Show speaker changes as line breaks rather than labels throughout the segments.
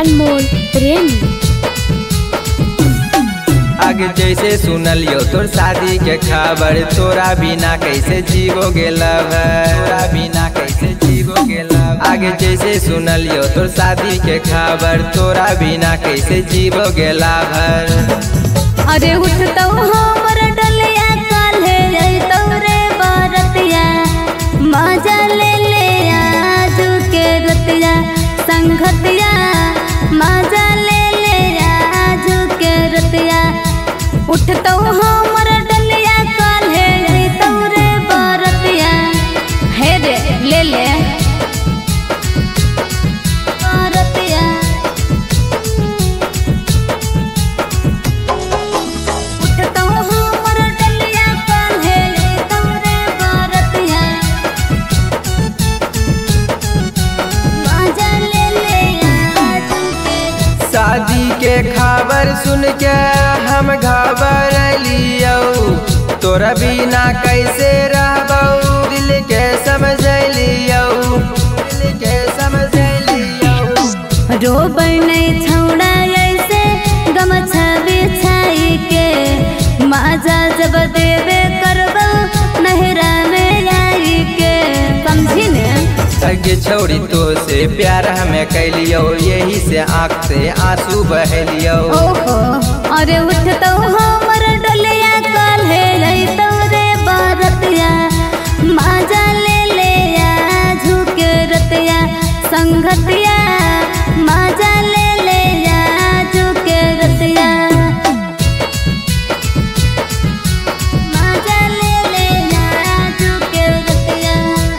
अनमोल प्रेमी।
आगे जैसे सुनलियो तोर शादी के खबर, तोरा बिना कैसे जीवोगे लवर, तोरा बिना कैसे जीवोगे लवर। आगे जैसे सुनलियो तोर शादी के खबर, तोरा बिना कैसे जीवोगे लवर।
अरे उठतौ हमर डलिया काल्हे अइतौ रे बरतिया, मजा ले ले आजू के रतिया संगतिया, मजा ले ले आजू के रतिया। उठतौ हमर डलिया काल्हे अइतौ रे बरतिया, हे रे ले ले बरतिया। उठतौ हमर डलिया काल्हे अइतौ रे बरतिया, मजा ले ले आजू के।
शादी के खबर सुन के हम घबरलियो, तोरा बिना कैसे रहबौ दिल के समझलियो, दिल के समझलियो।
रोबै नै छौड़ा ऐसे गमछा बिछाई के, मजा जब देवे करबौ नहरा में आई के, समझी ने।
सगे छोड़ी तो से प्यार हमें कैलियो, यही से आँख से आंसू बहलियो।
ओहो अरे उठतौ हमर डलिया काल्हे अइतौ रे बरतिया, मजा ले ले आजू के रतिया संगतिया, मजा ले ले आजू के रतिया, मजा ले ले आजू के रतिया।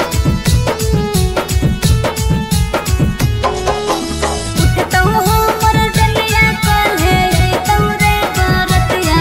उठतौ हमर डलिया काल्हे अइतौ रे बरतिया,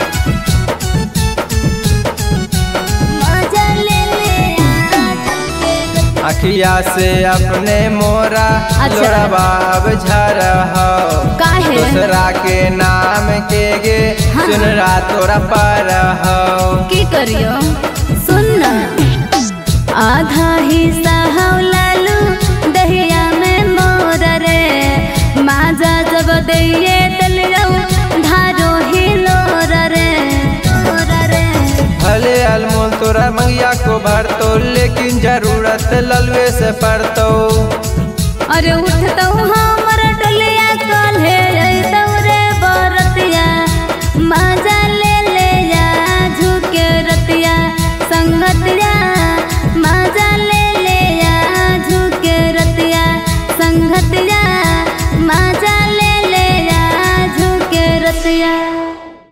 मजा ले ले आजू के रतिया।
अखिया से अपने मोरा लोरबाब झरहो,
काहे?
दूसरा के नाम के गे
हाँ।
सुन रहा तोरा पर हो।
की करियो सुन न, आधा हिस्सा हौ लालू दहिया में मोर रे, माजा जब दैये तलियो धारो ही लोर रे, लोर रे।
भले अनमोल तोरा मंगिया को भरतो, लेकिन जरूरत ललवे से पड़तो।
अरे उठतौ हमर डलिया काल्हे अइतौ रे बरतिया, मजा ले ले आजू के रतिया संगतिया, मजा ले ले आजू के रतिया संगतिया, मजा ले ले आजू के रतिया।